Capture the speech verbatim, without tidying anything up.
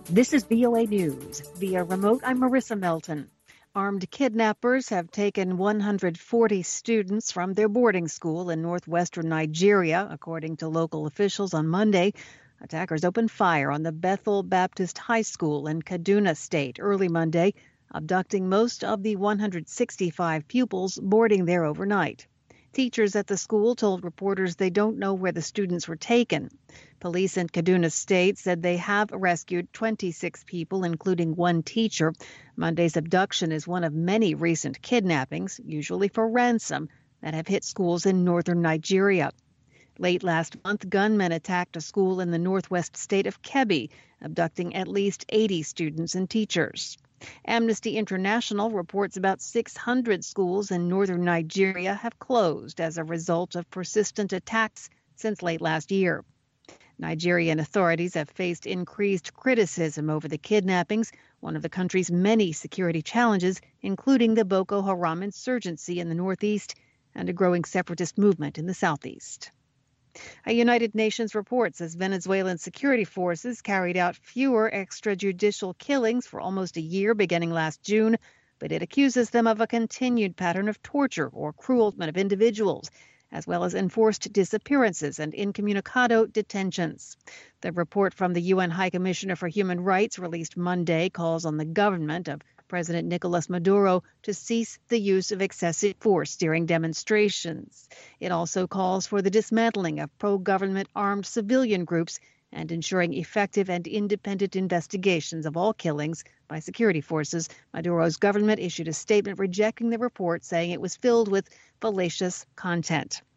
This is V O A News. Via remote, I'm Marissa Melton. Armed kidnappers have taken one hundred forty students from their boarding school in northwestern Nigeria, according to local officials on Monday. Attackers opened fire on the Bethel Baptist High School in Kaduna State early Monday, abducting most of the one hundred sixty-five pupils boarding there overnight. Teachers at the school told reporters they don't know where the students were taken. Police in Kaduna State said they have rescued twenty-six people, including one teacher. Monday's abduction is one of many recent kidnappings, usually for ransom, that have hit schools in northern Nigeria. Late last month, gunmen attacked a school in the northwest state of Kebbi, abducting at least eighty students and teachers. Amnesty International reports about six hundred schools in northern Nigeria have closed as a result of persistent attacks since late last year. Nigerian authorities have faced increased criticism over the kidnappings, one of the country's many security challenges, including the Boko Haram insurgency in the northeast and a growing separatist movement in the southeast. A United Nations report says Venezuelan security forces carried out fewer extrajudicial killings for almost a year beginning last June, but it accuses them of a continued pattern of torture or cruel treatment of individuals, as well as enforced disappearances and incommunicado detentions. The report from the U N High Commissioner for Human Rights released Monday calls on the government of President Nicolas Maduro to cease the use of excessive force during demonstrations. It also calls for the dismantling of pro-government armed civilian groups and ensuring effective and independent investigations of all killings by security forces. Maduro's government issued a statement rejecting the report, saying it was filled with fallacious content.